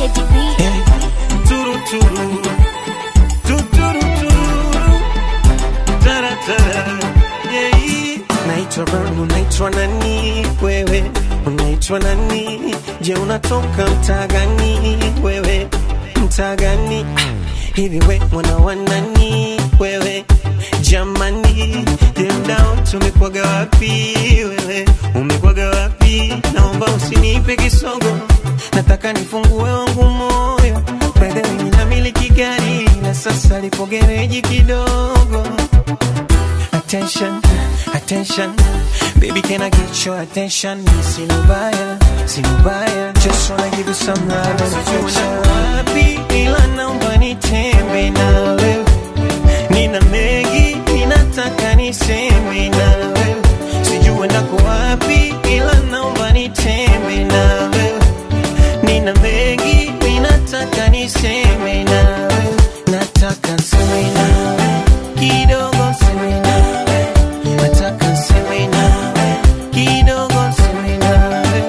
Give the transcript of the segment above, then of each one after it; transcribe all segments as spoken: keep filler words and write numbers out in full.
Teddy B. Hey, turu turu, tuturu turu, tara tara, yeah. Naitwa Ron, unaitwa nani wewe? Unaitwa nani? Je, unatoka mtaa gani wewe? Mtaa gani? Hivi we mwana wa nani wewe? Jamani, je mdao tumekwaga wapi wewe? Umekwaga wapi? Naomba usinipe kisogo, nataka nifungue wangu moyo. By the way ninamiliki gari na sasa lipo gereji kidogo. Attention, attention, baby can I get your attention? Sinubaya, sinubaya, just wanna give you some love and affection. Wapi ila naomba nitembe na wewe, nina mengi ninataka niseme na wewe. Sijui ndako wapi ila naomba nitembe na wewe, nina mengi ninataka niseme na wewe. Nataka niseme na wewe kidogo, niseme na wewe. Nataka niseme na wewe kidogo, niseme na wewe.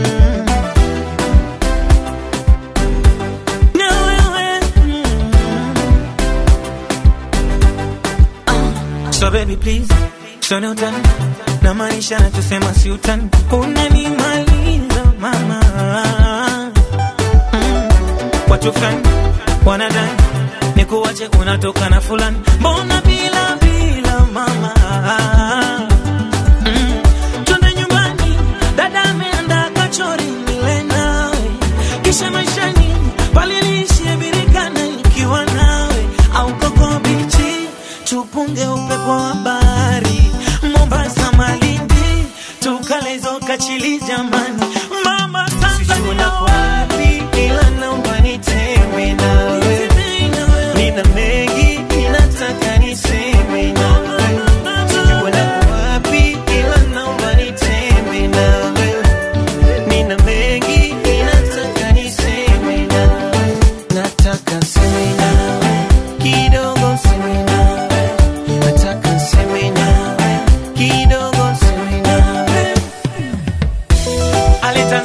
Na wewe So baby please, so no utani, na maisha nachosema si utani. Unanimaliza mama. mm. Watu fulani wanadai nikuache unatoka na fulani, mbona bila bila mama. mm. Twende nyumbani, dada ameandaa kachori nile nawe, kisha maishani paliliishie birikana nikiwa nawe, au koko bichi tupunge upepo wa bahari, Mombasa Malindi tukalezo kachili jamani. Mama Tanzania wapi ila naomba nitembe na wewe, nina mengi ninataka niseme na wewe. Sijui ndako wapi ila naomba nitembe na wewe, nina mengi ninataka niseme na wewe. Nataka niseme na wewe kidogo, niseme na wewe. Nataka niseme na wewe kidogo, niseme na wewe. aleta